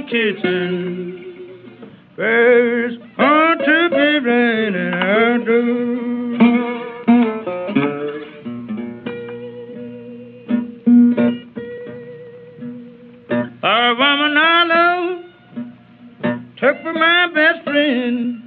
kitchen. There's going to be rain and I do. A woman I love took for my best friend.